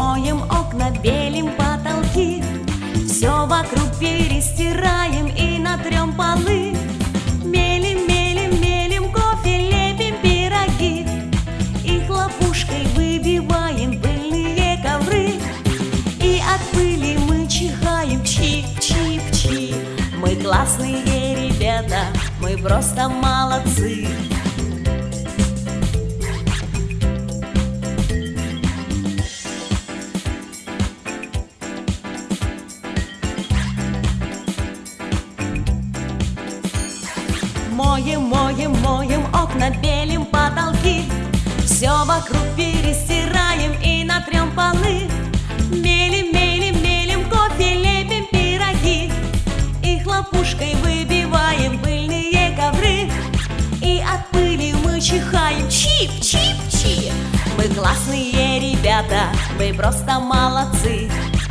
Моем окна, белим потолки, все вокруг перестираем и натрем полы. Мелим, мелим, мелим кофе, лепим пироги и хлопушкой выбиваем пыльные ковры. И от пыли мы чихаем чик-чик-чик. Мы классные ребята, мы просто молодцы. Моем, моем, моем окна, белим потолки, все вокруг перестираем и натрем полы. Мелим, мелим, мелим кофе, лепим пироги и хлопушкой выбиваем пыльные ковры. И от пыли мы чихаем чип-чип-чип. Мы классные ребята, мы просто молодцы.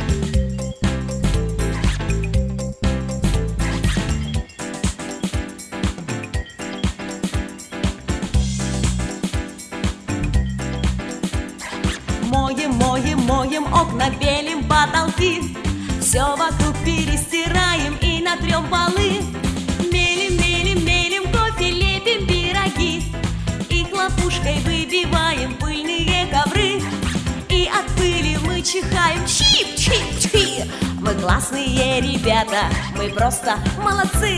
Моем, моем, моем окна, белим потолки, все вокруг перестираем и натрем полы. Мелим, мелим, мелим кофе, лепим пироги и хлопушкой выбиваем пыльные ковры. И от пыли мы чихаем чип-чип-чип. Мы классные ребята, мы просто молодцы.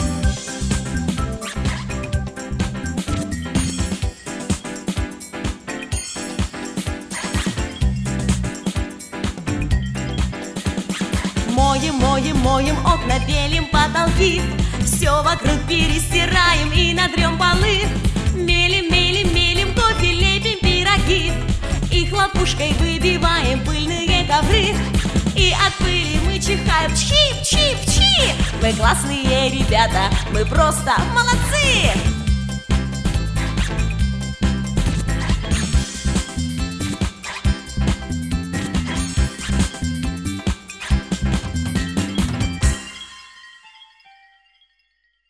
Моем, моем, моем окна, белим потолки, все вокруг перестираем и натрем полы. Мелим, мелим, мелим кофе, лепим пироги и хлопушкой выбиваем пыльные ковры. И от пыли мы чихаем чип-чип-чип. Мы классные ребята, мы просто молодцы.